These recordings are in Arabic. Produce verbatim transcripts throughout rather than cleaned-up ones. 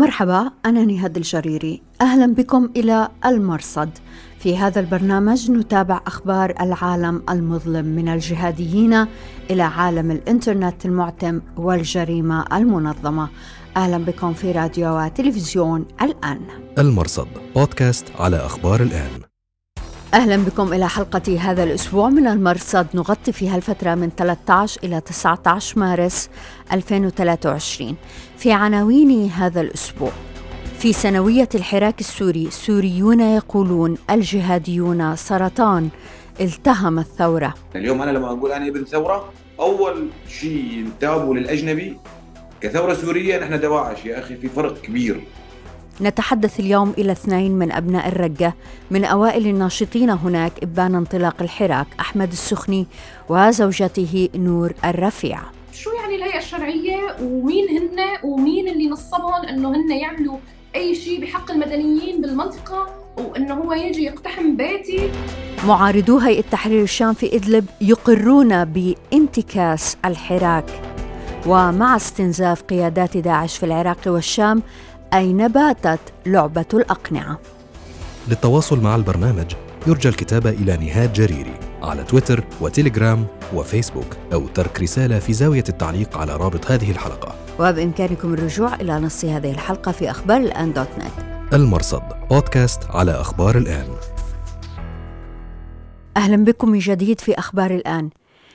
مرحبا، أنا نهاد الجريري. أهلا بكم إلى المرصد. في هذا البرنامج نتابع أخبار العالم المظلم من الجهاديين إلى عالم الإنترنت المعتم والجريمة المنظمة. أهلا بكم في راديو وتلفزيون الآن. المرصد بودكاست على أخبار الآن. أهلا بكم إلى حلقة هذا الأسبوع من المرصد، نغطي فيها الفترة من ثلاثة عشر إلى تسعة عشر مارس ألفين وثلاثة وعشرين. في عناوين هذا الأسبوع: في سنوية الحراك السوري، سوريون يقولون الجهاديون سرطان التهم الثورة. اليوم أنا لما أقول أنا ابن ثورة، أول شيء ينتابوا للأجنبي كثورة سورية نحن دواعش. يا أخي في فرق كبير. نتحدث اليوم إلى اثنين من أبناء الرقة، من أوائل الناشطين هناك إبان انطلاق الحراك، أحمد السخني وزوجته نور الرفيع. شو يعني الهيئة الشرعية ومين هن ومين اللي نصبهم أنه هن يعملوا أي شيء بحق المدنيين بالمنطقة وأنه هو يجي يقتحم بيتي؟ معارضو هيئة تحرير الشام في إدلب يقرون بانتكاس الحراك. ومع استنزاف قيادات داعش في العراق والشام، أين باتت لعبة الأقنعة؟ للتواصل مع البرنامج يرجى الكتابة إلى نهاد جريري على تويتر وتيليجرام وفيسبوك، أو ترك رسالة في زاوية التعليق على رابط هذه الحلقة. وبإمكانكم الرجوع إلى نص هذه الحلقة في أخبار الآن دوت نت. المرصد بودكاست على أخبار الآن. أهلا بكم من جديد في أخبار الآن.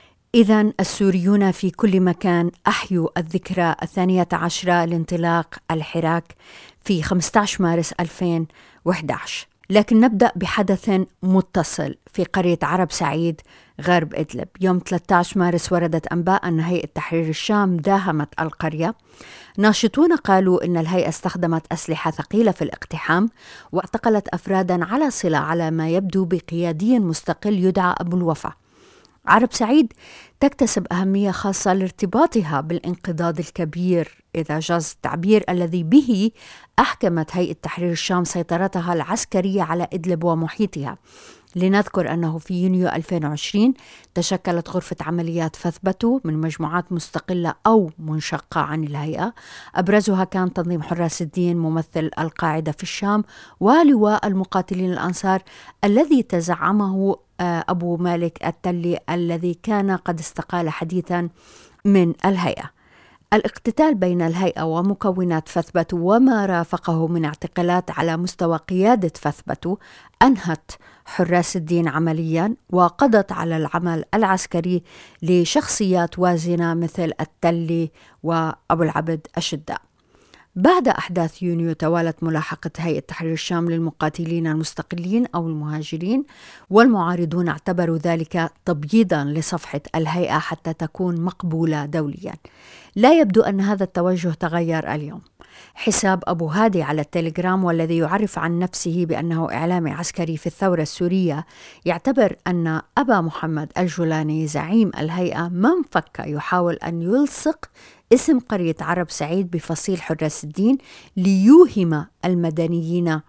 إذن السوريون في كل مكان أحيوا الذكرى الثانية عشرة لانطلاق الحراك في خمسة عشر مارس ألفين وإحدى عشر. لكن نبدأ بحدث متصل في قرية عرب سعيد غرب إدلب. يوم ثلاثة عشر مارس وردت أنباء أن هيئة تحرير الشام داهمت القرية. ناشطون قالوا إن الهيئة استخدمت أسلحة ثقيلة في الاقتحام واعتقلت أفرادا على صلة على ما يبدو بقيادي مستقل يدعى أبو الوفا. عرب سعيد تكتسب أهمية خاصة لارتباطها بالانقضاض الكبير، إذا جاز التعبير، الذي به أحكمت هيئة تحرير الشام سيطرتها العسكرية على إدلب ومحيطها. لنذكر أنه في يونيو ألفين وعشرين تشكلت غرفة عمليات فثبتو من مجموعات مستقلة أو منشقة عن الهيئة، أبرزها كان تنظيم حراس الدين ممثل القاعدة في الشام، ولواء المقاتلين الأنصار الذي تزعمه أبو مالك التلي الذي كان قد استقال حديثا من الهيئة. الاقتتال بين الهيئة ومكونات فثبتو وما رافقه من اعتقالات على مستوى قيادة فثبتو أنهت حراس الدين عمليا وقضت على العمل العسكري لشخصيات وازنة مثل التلي وأبو العبد الشداء. بعد أحداث يونيو توالت ملاحقة هيئة تحرير الشام للمقاتلين المستقلين أو المهاجرين، والمعارضون اعتبروا ذلك تبييضا لصفحة الهيئة حتى تكون مقبولة دوليا. لا يبدو أن هذا التوجه تغير اليوم. حساب أبو هادي على التليجرام، والذي يعرف عن نفسه بأنه إعلامي عسكري في الثورة السورية، يعتبر أن أبا محمد الجولاني زعيم الهيئة من فك يحاول أن يلصق اسم قرية عرب سعيد بفصيل حراس الدين ليوهم المدنيين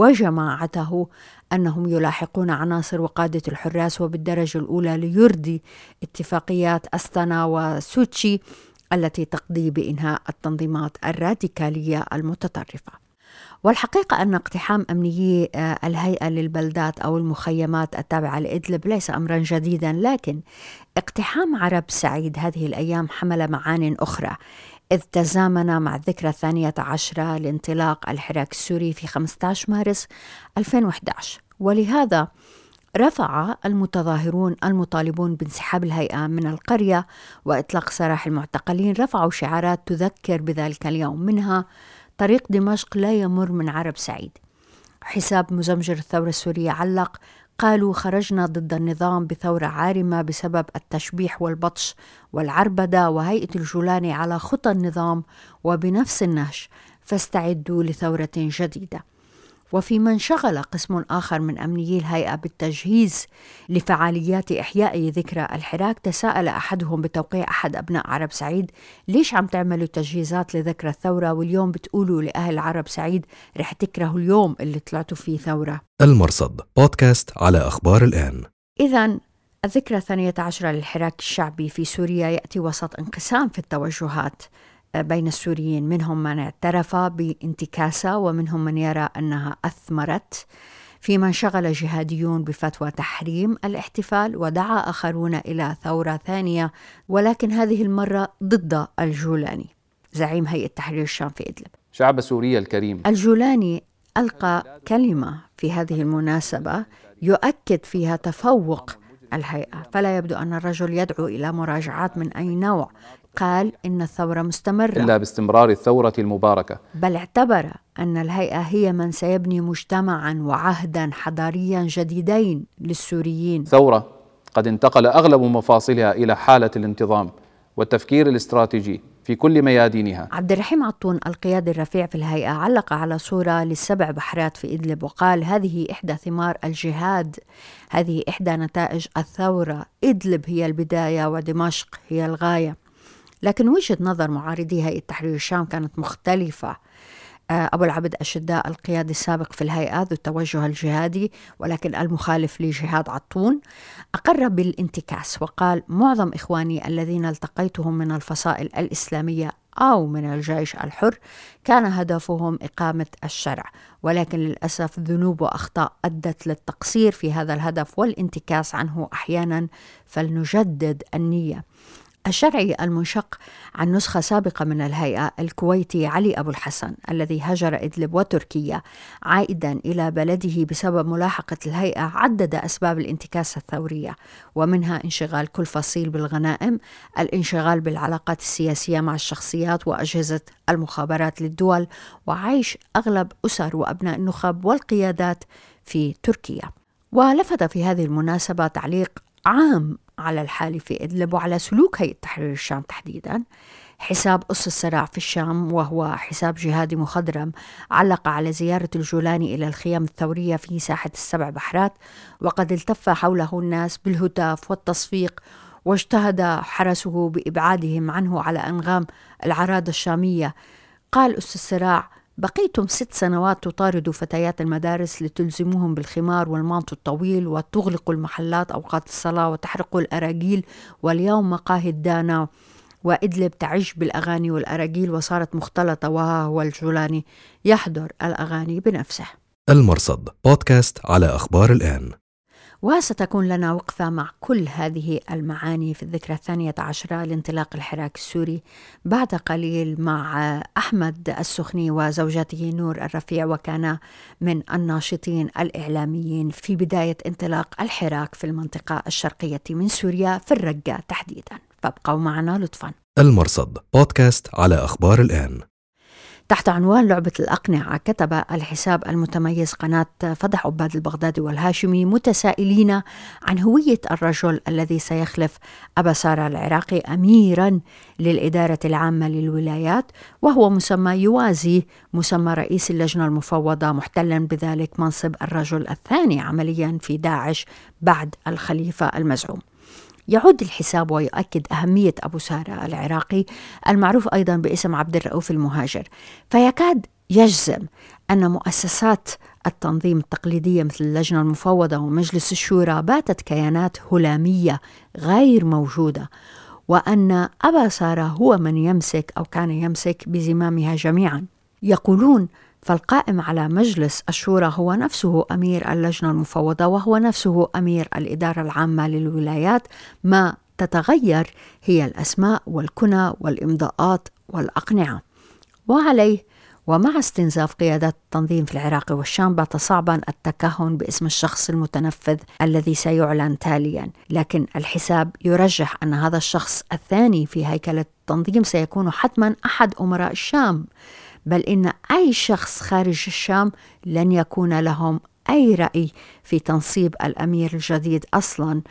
وجماعته أنهم يلاحقون عناصر وقادة الحراس وبالدرجة الأولى ليرضي اتفاقيات أستانا وسوتشي التي تقضي بإنهاء التنظيمات الراديكالية المتطرفة. والحقيقة أن اقتحام أمنيي الهيئة للبلدات أو المخيمات التابعة لإدلب ليس أمرا جديدا، لكن اقتحام عرب سعيد هذه الأيام حمل معان أخرى، إذ تزامن مع الذكرى الثانية عشرة لانطلاق الحراك السوري في خمسة عشر مارس ألفين وإحدى عشر. ولهذا رفع المتظاهرون المطالبون بانسحاب الهيئة من القرية وإطلاق سراح المعتقلين رفعوا شعارات تذكر بذلك اليوم، منها طريق دمشق لا يمر من عرب سعيد. حساب مزمجر الثورة السورية علق: قالوا خرجنا ضد النظام بثورة عارمة بسبب التشبيح والبطش والعربدة، وهيئة الجولاني على خطى النظام وبنفس النهج، فاستعدوا لثورة جديدة. وفي من شغل قسم آخر من أمنيي الهيئة بالتجهيز لفعاليات إحياء ذكرى الحراك، تساءل أحدهم بتوقيع أحد أبناء عرب سعيد: ليش عم تعملوا تجهيزات لذكرى الثورة واليوم بتقولوا لأهل عرب سعيد رح تكرهوا اليوم اللي طلعتوا فيه ثورة؟ المرصد بودكاست على أخبار الآن. إذن الذكرى الثانية عشرة للحراك الشعبي في سوريا يأتي وسط انقسام في التوجهات بين السوريين، منهم من اعترف بانتكاسة ومنهم من يرى أنها أثمرت، فيما انشغل جهاديون بفتوى تحريم الاحتفال، ودعا آخرون إلى ثورة ثانية ولكن هذه المرة ضد الجولاني زعيم هيئة تحرير الشام في إدلب. شعب سوريا الكريم، الجولاني ألقى كلمة في هذه المناسبة يؤكد فيها تفوق الهيئة، فلا يبدو أن الرجل يدعو إلى مراجعات من أي نوع. قال إن الثورة مستمرة إلا باستمرار الثورة المباركة، بل اعتبر أن الهيئة هي من سيبني مجتمعا وعهدا حضاريا جديدين للسوريين. ثورة قد انتقل أغلب مفاصلها إلى حالة الانتظام والتفكير الاستراتيجي في كل ميادينها. عبد الرحيم عطون القيادي الرفيع في الهيئة علق على صورة للسبع بحرات في إدلب وقال: هذه إحدى ثمار الجهاد، هذه إحدى نتائج الثورة، إدلب هي البداية ودمشق هي الغاية. لكن وجهة نظر معارضي هيئة تحرير الشام كانت مختلفة. أبو العبد الشداء القيادي السابق في الهيئة ذو التوجه الجهادي ولكن المخالف لجهاد عطون أقر بالانتكاس وقال: معظم إخواني الذين التقيتهم من الفصائل الإسلامية أو من الجيش الحر كان هدفهم إقامة الشرع، ولكن للأسف ذنوب وأخطاء أدت للتقصير في هذا الهدف والانتكاس عنه أحيانا، فلنجدد النية. الشرعي المنشق عن نسخة سابقة من الهيئة الكويتي علي أبو الحسن الذي هجر إدلب وتركيا عائدا إلى بلده بسبب ملاحقة الهيئة عدد أسباب الانتكاسة الثورية، ومنها انشغال كل فصيل بالغنائم، الانشغال بالعلاقات السياسية مع الشخصيات وأجهزة المخابرات للدول، وعيش أغلب أسر وأبناء النخب والقيادات في تركيا. ولفت في هذه المناسبة تعليق عام على الحال في إدلب وعلى سلوك هيئة تحرير الشام تحديدا حساب قص الصراع في الشام، وهو حساب جهادي مخضرم، علق على زيارة الجولاني إلى الخيام الثورية في ساحة السبع بحرات، وقد التف حوله الناس بالهتاف والتصفيق، واجتهد حرسه بإبعادهم عنه على أنغام العرادة الشامية. قال أس الصراع: بقيتم ست سنوات تطاردوا فتيات المدارس لتلزموهم بالخمار والمانطو الطويل وتغلقوا المحلات أوقات الصلاة وتحرقوا الأراجيل، واليوم مقاهي الدانا وإدلب تعج بالأغاني والأراجيل وصارت مختلطة، وها هو الجولاني يحضر الأغاني بنفسه. المرصد بودكاست على أخبار الآن. وستكون لنا وقفة مع كل هذه المعاني في الذكرى الثانية عشرة لانطلاق الحراك السوري بعد قليل مع أحمد السخني وزوجته نور الرفيع، وكان من الناشطين الإعلاميين في بداية انطلاق الحراك في المنطقة الشرقية من سوريا في الرقة تحديدا، فابقوا معنا لطفا. المرصد بودكاست على أخبار الآن. تحت عنوان لعبة الأقنعة كتب الحساب المتميز قناة فضح عباد البغدادي والهاشمي متسائلين عن هوية الرجل الذي سيخلف أبا سارة العراقي أميرا للإدارة العامة للولايات، وهو مسمى يوازي مسمى رئيس اللجنة المفوضة، محتلا بذلك منصب الرجل الثاني عمليا في داعش بعد الخليفة المزعوم. يعود الحساب ويؤكد أهمية أبو سارة العراقي المعروف أيضا باسم عبد الرؤوف المهاجر، فيكاد يجزم أن مؤسسات التنظيم التقليدية مثل اللجنة المفوضة ومجلس الشورى باتت كيانات هلامية غير موجودة، وأن أبا سارة هو من يمسك أو كان يمسك بزمامها جميعا. يقولون فالقائم على مجلس الشورى هو نفسه أمير اللجنة المفوضة وهو نفسه أمير الإدارة العامة للولايات، ما تتغير هي الأسماء والكنى والإمضاءات والأقنعة. وعليه ومع استنزاف قيادات التنظيم في العراق والشام بات صعبا التكهن باسم الشخص المتنفذ الذي سيعلن تاليا، لكن الحساب يرجح أن هذا الشخص الثاني في هيكلة التنظيم سيكون حتما أحد أمراء الشام، بل إن أي شخص خارج الشام لن يكون لهم أي رأي في تنصيب الأمير الجديد أصلا،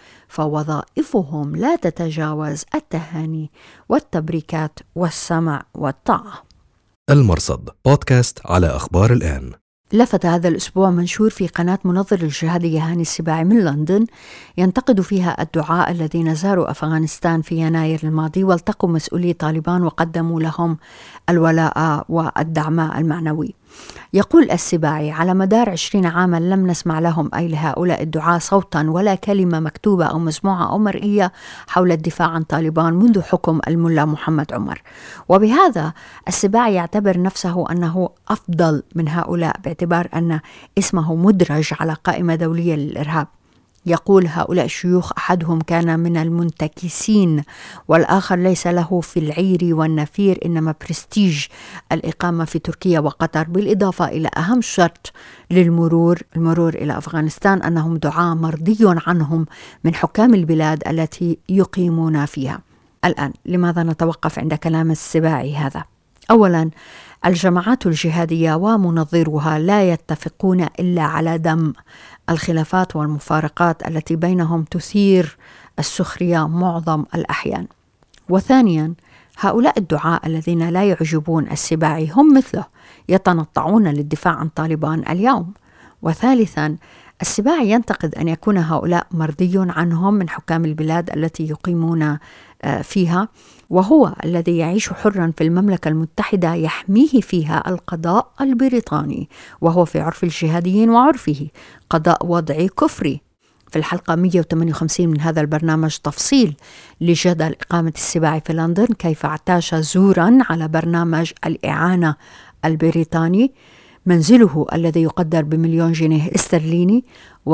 فوظائفهم لا تتجاوز التهاني والتبريكات والسمع والطاعة. المرصد بودكاست على أخبار الآن. لفت هذا الأسبوع منشور في قناة منظر الجهادي هاني السباعي من لندن ينتقد فيها الدعاء الذين زاروا أفغانستان في يناير الماضي والتقوا مسؤولي طالبان وقدموا لهم الولاء والدعم المعنوي. يقول السباعي: على مدار عشرين عاما لم نسمع لهم أي لهؤلاء الدعاة صوتا ولا كلمة مكتوبة أو مسموعة أو مرئية حول الدفاع عن طالبان منذ حكم الملا محمد عمر. وبهذا السباعي يعتبر نفسه أنه أفضل من هؤلاء باعتبار أن اسمه مدرج على قائمة دولية للإرهاب. يقول: هؤلاء الشيوخ أحدهم كان من المنتكسين، والآخر ليس له في العير والنفير إنما برستيج الإقامة في تركيا وقطر، بالإضافة إلى أهم شرط للمرور المرور إلى أفغانستان أنهم دعاة مرضي عنهم من حكام البلاد التي يقيمون فيها. الآن لماذا نتوقف عند كلام السباعي هذا؟ أولاً، الجماعات الجهادية ومنظروها لا يتفقون إلا على دم. الخلافات والمفارقات التي بينهم تثير السخرية معظم الأحيان. وثانياً، هؤلاء الدعاء الذين لا يعجبون السباعي هم مثله يتنطعون للدفاع عن طالبان اليوم. وثالثاً، السباعي ينتقد أن يكون هؤلاء مرضي عنهم من حكام البلاد التي يقيمون فيها، وهو الذي يعيش حرا في المملكة المتحدة يحميه فيها القضاء البريطاني، وهو في عرف الجهاديين وعرفه قضاء وضعي كفري. في الحلقة مئة وثمانية وخمسين من هذا البرنامج تفصيل لجدل إقامة السباعي في لندن، كيف اعتاش زورا على برنامج الإعانة البريطاني، منزله الذي يقدر بمليون جنيه استرليني،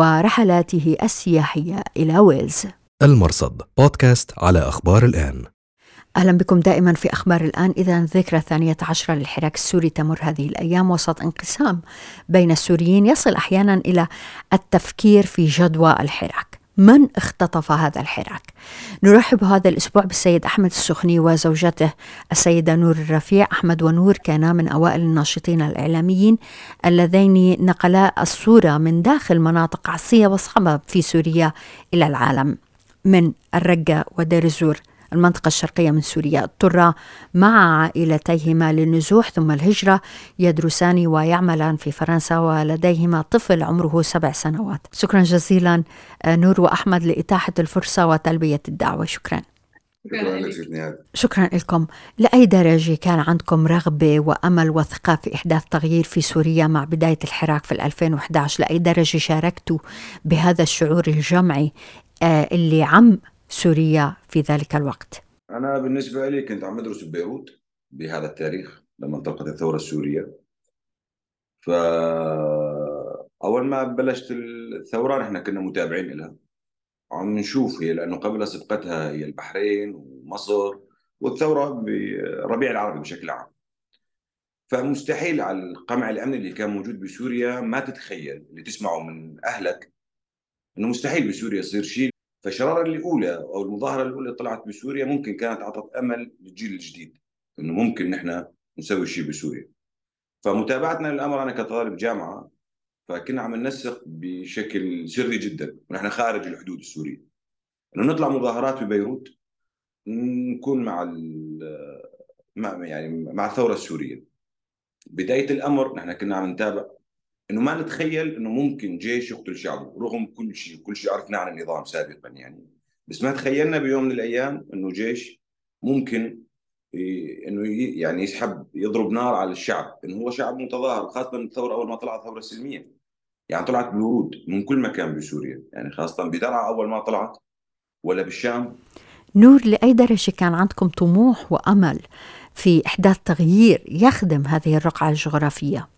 ورحلاته السياحية إلى ويلز. المرصد بودكاست على أخبار الآن. أهلا بكم دائما في أخبار الآن. إذا ذكرى الثانية عشرة للحراك السوري تمر هذه الأيام وسط انقسام بين السوريين يصل أحيانا إلى التفكير في جدوى الحراك. من اختطف هذا الحراك؟ نرحب هذا الأسبوع بالسيد أحمد السخني وزوجته السيدة نور الرفيع. أحمد ونور كانا من أوائل الناشطين الإعلاميين اللذين نقلا الصورة من داخل مناطق عصية وصعبة في سوريا إلى العالم، من الرقة ودير الزور المنطقة الشرقية من سوريا. اضطرا مع عائلتيهما للنزوح ثم الهجرة، يدرسان ويعملان في فرنسا ولديهما طفل عمره سبع سنوات. شكرا جزيلا نور وأحمد لإتاحة الفرصة وتلبية الدعوة. شكرا. شكرا لكم. لأي درجة كان عندكم رغبة وأمل وثقة في إحداث تغيير في سوريا مع بداية الحراك في ألفين وإحدى عشر؟ لأي درجة شاركتوا بهذا الشعور الجمعي اللي عم سوريا في ذلك الوقت؟ أنا بالنسبة لي كنت عم أدرس ببيروت بهذا التاريخ لما انطلقت الثورة السورية. فأول ما بلشت الثورة نحن كنا متابعين لها، عم نشوف هي، لأنه قبل سبقتها هي البحرين ومصر والثورة بربيع العربي بشكل عام. فمستحيل على القمع الأمني اللي كان موجود بسوريا ما تتخيل اللي تسمعه من أهلك إنه مستحيل بسوريا يصير شيء. فالشرارة الأولى أو المظاهرة الأولى طلعت بسوريا ممكن كانت أعطت أمل للجيل الجديد إنه ممكن نحن نسوي شيء بسوريا. فمتابعتنا للأمر، أنا كطالب جامعة فكنا عم ننسق بشكل سري جدا ونحن خارج الحدود السورية إنه نطلع مظاهرات ببيروت، نكون مع مع يعني مع الثورة السورية. بداية الأمر نحن كنا عم نتابع إنه ما نتخيل إنه ممكن جيش يقتل شعبه رغم كل شيء كل شيء عرفنا عن النظام سابقا يعني، بس ما تخيلنا بيوم من الأيام إنه جيش ممكن إنه يعني يسحب يضرب نار على الشعب، إنه هو شعب متظاهر. خاصة الثورة أول ما طلعت ثورة سلمية يعني طلعت بورود من كل مكان بسوريا، يعني خاصة بدرعا أول ما طلعت ولا بالشام. نور، لأي درجة كان عندكم طموح وأمل في إحداث تغيير يخدم هذه الرقعة الجغرافية؟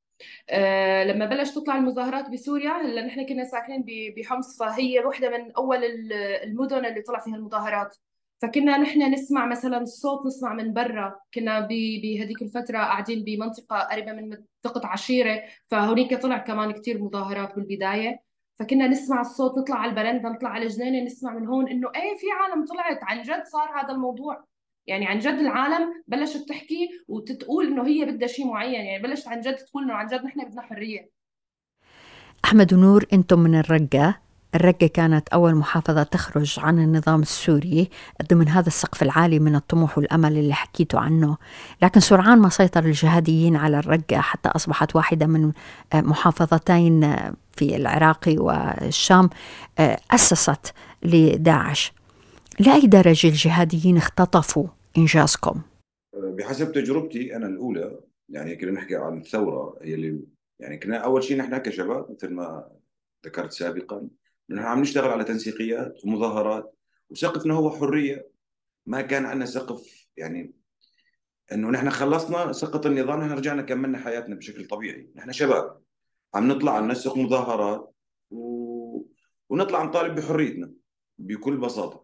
أه لما بلش تطلع المظاهرات بسوريا، هلا نحن كنا ساكنين بحمص، فهي وحده من اول المدن اللي طلع فيها المظاهرات. فكنا نحن نسمع مثلا الصوت، نسمع من برا. كنا بهذيك الفتره قاعدين بمنطقه قريبه من منطقه عشيره، فهونيك طلع كمان كتير مظاهرات بالبدايه. فكنا نسمع الصوت، نطلع على البرندة، نطلع على الجنينه، نسمع من هون انه ايه في عالم طلعت عن جد، صار هذا الموضوع. يعني عن جد العالم بلشت تحكي وتتقول انه هي بدها شيء معين، يعني بلشت عن جد تقول انه عن جد نحن بدنا حرية. أحمد ونور، أنتم من الرقة. الرقة كانت أول محافظة تخرج عن النظام السوري ضمن هذا السقف العالي من الطموح والأمل اللي حكيتوا عنه، لكن سرعان ما سيطر الجهاديين على الرقة حتى أصبحت واحدة من محافظتين في العراق والشام أسست لداعش. لأي درجة الجهاديين اختطفوا إنجازكم؟ بحسب تجربتي أنا الأولى يعني كنا نحكي عن الثورة هي اللي يعني كنا أول شيء نحن كشباب مثل ما ذكرت سابقا نحن عم نشتغل على تنسيقيات ومظاهرات، وسقفنا هو حرية. ما كان عندنا سقف يعني انه نحن خلصنا سقط النظام نحن رجعنا كملنا حياتنا بشكل طبيعي. نحن شباب عم نطلع ننسق مظاهرات و... ونطلع نطالب بحريتنا بكل بساطة.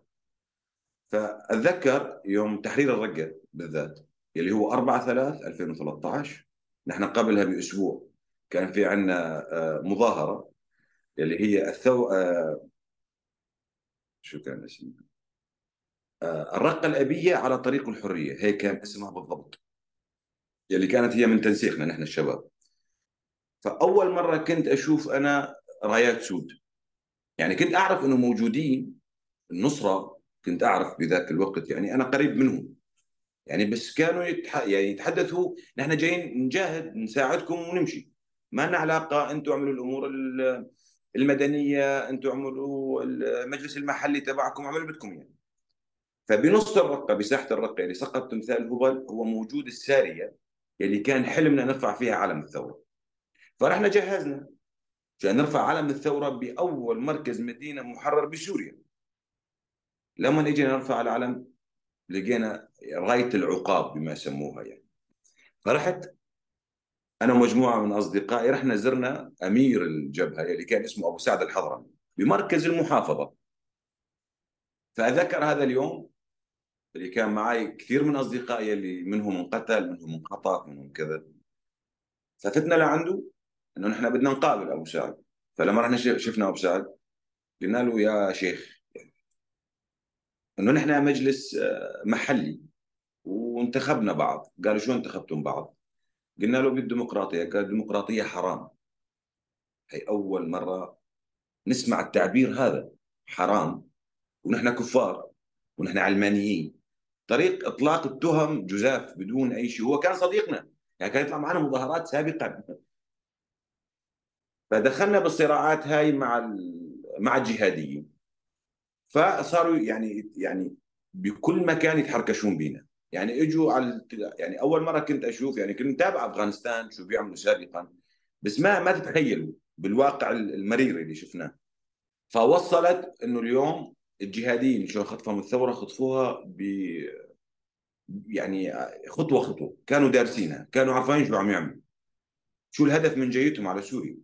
فأتذكر يوم تحرير الرقة بالذات اللي هو أربعة ثلاثة ألفين وثلاثة عشر، نحن قبلها بأسبوع كان في عندنا آه، مظاهرة اللي هي الثو آه، شو كان اسمها آه، الرقة الأبية على طريق الحرية، هي كان اسمها بالضبط، اللي كانت هي من تنسيقنا نحن الشباب. فأول مرة كنت أشوف أنا رايات سود، يعني كنت أعرف أنه موجودين النصرة، كنت أعرف بذاك الوقت يعني أنا قريب منهم يعني، بس كانوا يتح... يعني يتحدثوا نحن جايين نجاهد نساعدكم ونمشي، ما لنا علاقة، أنتم اعملوا الأمور ال- المدنية، أنتم اعملوا المجلس المحلي تبعكم، اعملوا بدكم يعني. فبنص الرقة بساحة الرقة اللي سقط تمثال هبل هو موجود السارية اللي كان حلمنا نرفع فيها علم الثورة. فرحنا جهزنا عشان نرفع علم الثورة بأول مركز مدينة محرر بسوريا. لما اجينا نرفع العلم لقينا راية العقاب بما يسموها يعني. فرحت أنا ومجموعة من أصدقائي رحنا زرنا أمير الجبهة اللي كان اسمه أبو سعد الحضرمي بمركز المحافظة. فأذكر هذا اليوم اللي كان معي كثير من أصدقائي اللي منهم انقتل منهم انخطف منهم كذا. ففتنا لعنده إنه نحن بدنا نقابل أبو سعد. فلما رحنا شفنا أبو سعد قلنا له يا شيخ انه نحن مجلس آه، محلي وانتخبنا بعض. قالوا شو انتخبتم بعض؟ قلنا له بالديمقراطيه. قال الديمقراطيه حرام. هي اول مره نسمع التعبير هذا، حرام، ونحن كفار ونحن علمانيين. طريق اطلاق التهم جزاف بدون اي شيء. هو كان صديقنا يعني كان يطلع معنا مظاهرات سابقا. فدخلنا بالصراعات هاي مع مع الجهاديين. فصاروا يعني يعني بكل مكان يتحركشون بينا يعني. اجوا على يعني اول مره كنت اشوف يعني كنت متابع افغانستان شو بيعملوا سابقا، بس ما ما تتخيلوا بالواقع المرير اللي شفناه. فوصلت انه اليوم الجهاديين شو خطفهم الثوره خطفوها ب يعني خطوه خطوه، كانوا دارسينها، كانوا عارفين شو عم يعملوا، شو الهدف من جيتهم على سوريا.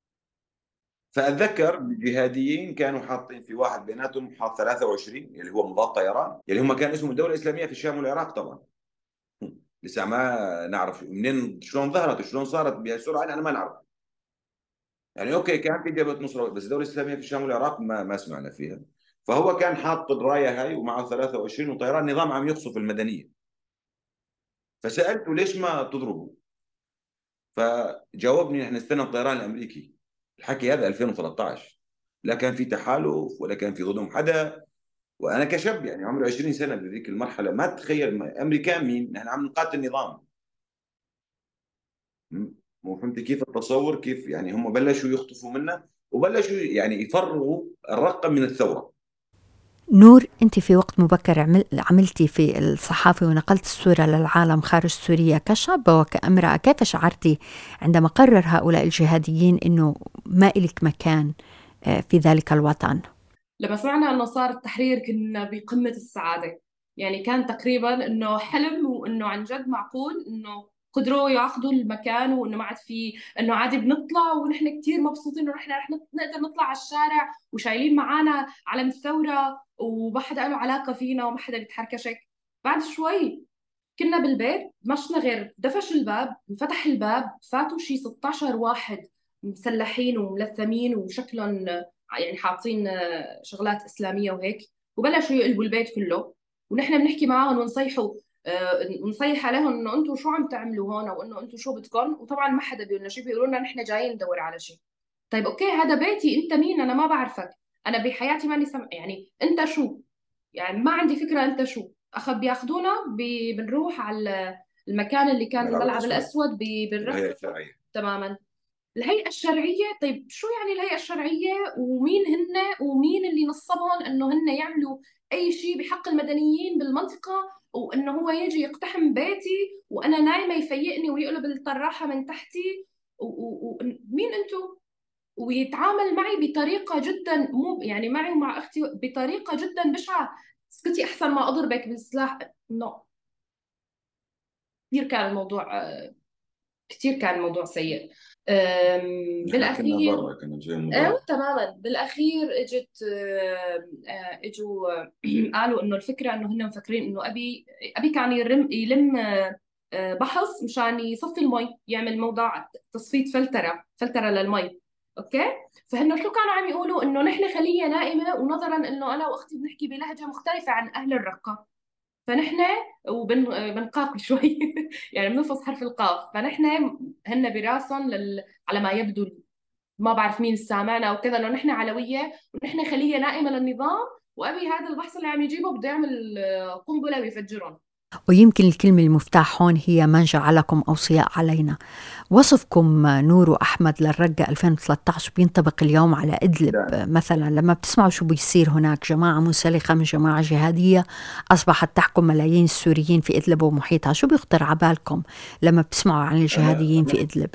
فاتذكر الجهاديين كانوا حاطين في واحد بيناتهم حاط ثلاثة وعشرين اللي هو مضاد طيران اللي هم كان اسمه الدوله الاسلاميه في الشام والعراق طبعا. لسه ما نعرف منين شلون ظهرت شلون صارت بهالسرعه انا ما نعرف يعني. اوكي كان في جبهه نصره بس الدوله الاسلاميه في الشام والعراق ما ما سمعنا فيها. فهو كان حاط الرايه هاي ومعه ثلاثة وعشرين وطيران نظام عم يقصف المدنيه. فسالته ليش ما تضربوا؟ فجاوبني احنا استنى الطيران الامريكي. الحكي هذا ألفين وثلاثة عشر، لا كان في تحالف ولا كان في ضدهم حدا. وانا كشاب يعني عمري عشرين سنه بذيك المرحله ما تتخيل امريكان مين، نحن عم نقاتل نظام. مو فهمت كيف التصور كيف يعني هم بلشوا يخطفوا منا وبلشوا يعني يفرغوا الرقم من الثوره. نور، أنت في وقت مبكر عمل عملتي في الصحافة ونقلت الصورة للعالم خارج سوريا كشابة وكامرأة، كيف شعرتي عندما قرر هؤلاء الجهاديين أنه ما إلك مكان في ذلك الوطن؟ لما سمعنا انه صار التحرير كنا بقمة السعادة. يعني كان تقريبا انه حلم، وانه عن جد معقول انه قدروا ياخذوا المكان، وانه ما عاد في انه عادي بنطلع ونحن كثير مبسوطين انه نحن رح نقدر نطلع على الشارع وشايلين معانا علم الثورة وما حدا له علاقة فينا وما حدا بيتحركشك. بعد شوي كنا بالبيت مشنا غير دفش الباب، انفتح الباب، فاتوا شي ستة عشر واحد مسلحين وملثمين وشكلهم يعني حاطين شغلات إسلامية وهيك، وبلشوا يقلبوا البيت كله. ونحن بنحكي معاهم ونصيحوا آه، ونصيح عليهم انه انتم شو عم تعملوا هون، وانه انتم شو بدكم. وطبعا ما حدا بيقول لنا شيء، بيقولوا لنا نحن جايين ندور على شيء. طيب اوكي هذا بيتي، انت مين؟ انا ما بعرفك، انا بحياتي ماني سمع يعني انت شو، يعني ما عندي فكرة انت شو. اخذ بياخذونا بي- بنروح على المكان اللي كان الملعب الملعب الاسود الاسود، بي- الهيئه بنرفقه الشرعيه. تماما. الهيئة الشرعية، طيب شو يعني الهيئة الشرعية؟ ومين هن؟ ومين اللي نصبهم انه هن يعملوا اي شيء بحق المدنيين بالمنطقة؟ وانه هو يجي يقتحم بيتي وانا نايمه يفيقني ويقلب الطراحه من تحتي، ومين انتم؟ ويتعامل معي بطريقه جدا مو يعني معي ومع اختي بطريقه جدا بشعه. اسكتي احسن ما اضربك بالسلاح. نو، كثير كان الموضوع كثير كان الموضوع سيء. نحن كنا بالاخير برا، كنا جايين من ايوه برا. تماما. بالاخير اجت آه، آه، اجوا قالوا انه الفكره انه هن مفكرين انه ابي ابي كان يرم يلم آه، آه، بحص مشان يصفي المي، يعمل موضع تصفيه فلتره فلتره للمي. اوكي، فهن شو كانوا عم يقولوا؟ انه نحن خليه نائمه، ونظرا انه انا واختي بنحكي بلهجه مختلفه عن اهل الرقه، فنحن وبنقاقي شوي يعني بنفص حرف القاف، فنحن هن براسهم لل... على ما يبدو، ما بعرف مين سامعنا او كذا، انه نحن علويه ونحن خليه نائمه للنظام، وابي هذا البحث اللي عم يجيبه بده يعمل آه، قنبله ويفجرهم. ويمكن الكلمة المفتاح هون هي من جعلكم أوصياء علينا. وصفكم نور وأحمد للرقة ألفين وثلاثة عشر بينطبق اليوم على إدلب مثلا. لما بتسمعوا شو بيصير هناك، جماعة منسلخة من جماعة جهادية أصبحت تحكم ملايين السوريين في إدلب ومحيطها، شو بيخطر عبالكم لما بتسمعوا عن الجهاديين في إدلب؟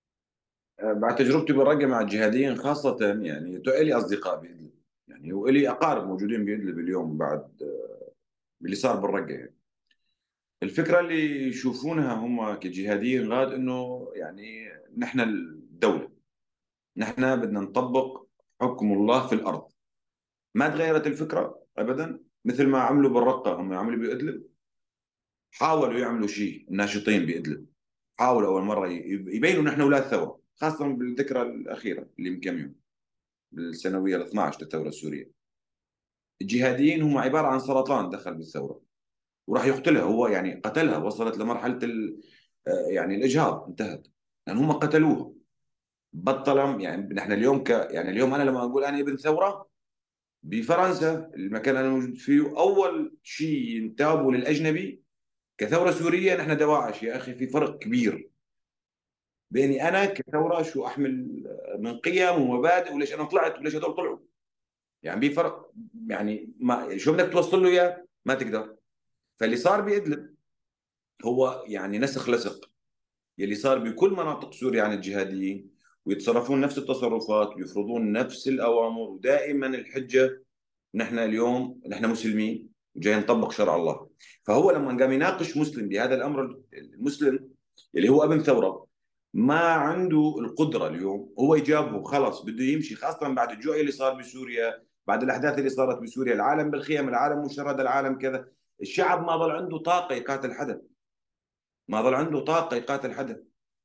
بعد تجربتي بالرقة مع الجهاديين خاصة، يعني إلي أصدقاء بإدلب، يعني وإلي أقارب موجودين بإدلب اليوم بعد اللي صار بالرقة. يعني الفكرة اللي يشوفونها هم كجهاديين غاد إنه يعني نحن الدولة، نحن بدنا نطبق حكم الله في الأرض. ما تغيرت الفكرة أبدا، مثل ما عملوا بالرقة هم عملوا بإدلب. حاولوا يعملوا شيء الناشطين بإدلب، حاولوا أول مرة يبينوا نحن أولاد ثورة، خاصة بالذكرى الأخيرة اللي من كم يوم، بالسنوية ال اثنتي عشرة للثورة السورية. الجهاديين هم عبارة عن سرطان دخل بالثورة وراح يقتلها هو، يعني قتلها، وصلت لمرحلة ال يعني الإجهاض، انتهت لأن هم قتلوها. بطل يعني نحن اليوم ك يعني اليوم أنا لما أقول أنا ابن ثورة بفرنسا، المكان اللي أنا موجود فيه، أول شيء ينتابوا للأجنبي كثورة سورية نحن دواعش. يا أخي في فرق كبير بيني أنا كثورة شو أحمل من قيم ومبادئ، وليش أنا طلعت وليش هذول طلعوا. يعني في فرق، يعني ما شو بدك توصل له اياه؟ ما تقدر. فاللي صار بإدلب هو يعني نسخ لصق يلي صار بكل مناطق سوريا عن الجهاديين، ويتصرفون نفس التصرفات ويفرضون نفس الأوامر، ودائما الحجة نحن اليوم نحن مسلمين وجاي نطبق شرع الله. فهو لما قام يناقش مسلم بهذا الأمر، المسلم اللي هو ابن ثورة ما عنده القدرة اليوم، هو يجابه خلص بده يمشي، خاصة بعد الجوع اللي صار بسوريا، بعد الأحداث اللي صارت بسوريا، العالم بالخيم، العالم مشرد، العالم كذا. الشعب ما ظل عنده طاقة يقاتل حدا، ما ظل عنده طاقة يقاتل حدا.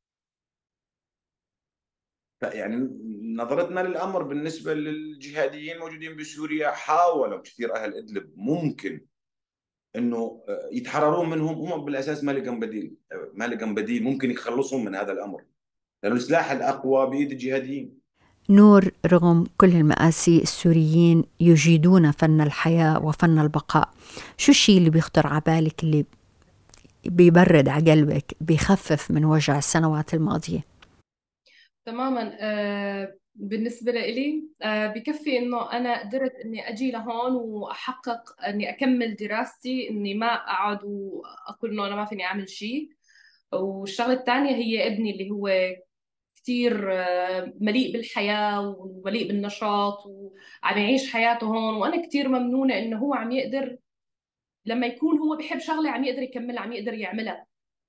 يعني نظرتنا للأمر بالنسبة للجهاديين الموجودين بسوريا، حاولوا كثير أهل إدلب ممكن انه يتحررون منهم، هم بالاساس ما لقوا بديل، ما لقوا بديل ممكن يخلصهم من هذا الامر، لانه السلاح الاقوى بايد الجهاديين. نور، رغم كل المآسي السوريين يجيدون فن الحياة وفن البقاء. شو الشيء اللي بيخطر عبالك، اللي بيبرد على قلبك، بيخفف من وجع السنوات الماضية؟ تماما. آه بالنسبة لي آه بكفي إنه أنا قدرت إني أجي لهون وأحقق إني أكمل دراستي، إني ما أقعد وأقول إنه أنا ما فيني أعمل شيء. والشغلة الثانية هي ابني اللي هو كتير آه مليء بالحياة ومليء بالنشاط وعم يعيش حياته هون، وأنا كتير ممنونة إنه هو عم يقدر لما يكون هو بيحب شغلة عم يقدر يكملها، عم يقدر يعملها.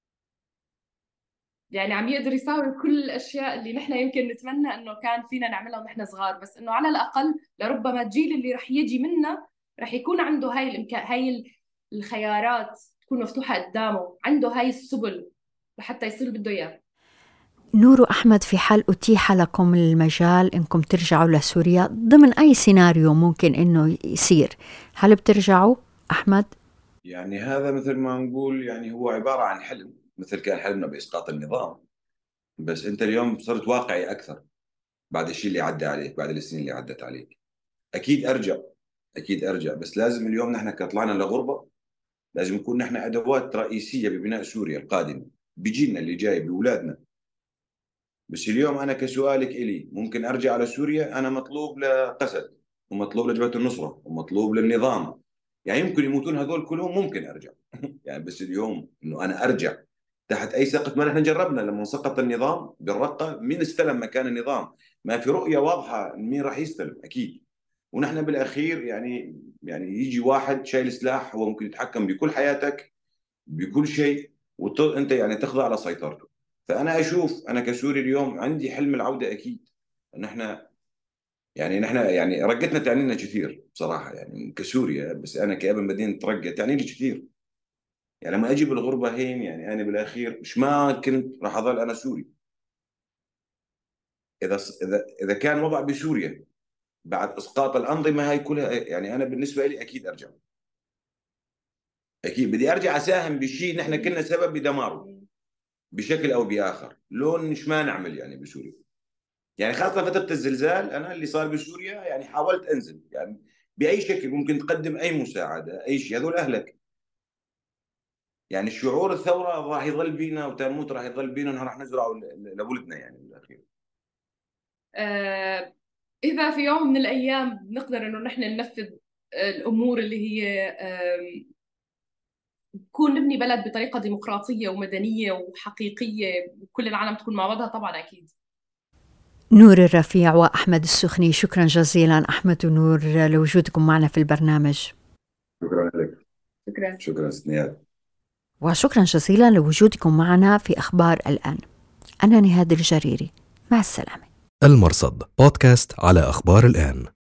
يعني عم يقدر يساوي كل الاشياء اللي نحن يمكن نتمنى انه كان فينا نعملها ونحن صغار، بس انه على الاقل لربما الجيل اللي رح يجي منا رح يكون عنده هاي الامكان، هاي الخيارات تكون مفتوحه قدامه، عنده هاي السبل لحتى يصير اللي بده اياه. نور وأحمد، في حال أتيح لكم المجال إنكم ترجعوا لسوريا ضمن أي سيناريو ممكن إنه يصير، هل بترجعوا أحمد؟ يعني هذا مثل ما نقول، يعني هو عبارة عن حلم، مثل كان حلمنا بإسقاط النظام، بس أنت اليوم صرت واقعي أكثر بعد الشيء اللي عدى عليك، بعد السنين اللي عدت عليك. أكيد أرجع، أكيد أرجع، بس لازم اليوم نحن كطلعنا لغربة لازم نكون نحن أدوات رئيسية ببناء سوريا القادمة، بجيلنا اللي جاي، بأولادنا. بس اليوم أنا كسؤالك إلي ممكن أرجع على سوريا، أنا مطلوب لقسد، ومطلوب لجبهة النصرة، ومطلوب للنظام، يعني يمكن يموتون هذول كلهم، ممكن ارجع يعني. بس اليوم انه انا ارجع تحت اي سقف، ما نحن جربنا لما سقط النظام بالرقه، مين استلم مكان النظام؟ ما في رؤيه واضحه مين راح يستلم اكيد. ونحن بالاخير يعني يعني يجي واحد شايل سلاح، هو ممكن يتحكم بكل حياتك بكل شيء، وانت يعني تخضع على سيطرته. فانا اشوف انا كسوري اليوم عندي حلم العوده اكيد. ان احنا يعني نحن يعني رقتنا تعني لنا كثير بصراحه، يعني كسوريا، بس انا كابن مدينه رقه تعني لي كثير. يعني لما اجي بالغربه هين، يعني انا بالاخير مش ما كنت راح اظل انا سوري. اذا اذا اذا كان وضع بسوريا بعد اسقاط الانظمه هاي كلها، يعني انا بالنسبه لي اكيد ارجع. اكيد بدي ارجع اساهم بشيء نحن كنا سبب بدماره بشكل او باخر، لون مش ما نعمل يعني بسوريا. يعني خاصه فتره الزلزال، انا اللي صار بسوريا يعني حاولت انزل يعني باي شكل ممكن تقدم اي مساعده اي شيء، هذول اهلك. يعني الشعور الثوره راح يظل بينا، وتموت راح يظل بينا، انه راح نزرعه لولدنا يعني بالاخير. آه، إذا في يوم من الأيام بنقدر إنه نحن ننفذ الأمور اللي هي آم، نكون نبني بلد بطريقة ديمقراطية ومدنية وحقيقية وكل العالم تكون مع بعضها، طبعا أكيد. نور الرفيع وأحمد السخني، شكرا جزيلا أحمد ونور لوجودكم معنا في البرنامج. شكرا لك. شكرا. شكرا سنياد. وشكرا جزيلا لوجودكم معنا في أخبار الآن. أنا نهاد الجريري، مع السلامة. المرصد بودكاست على أخبار الآن.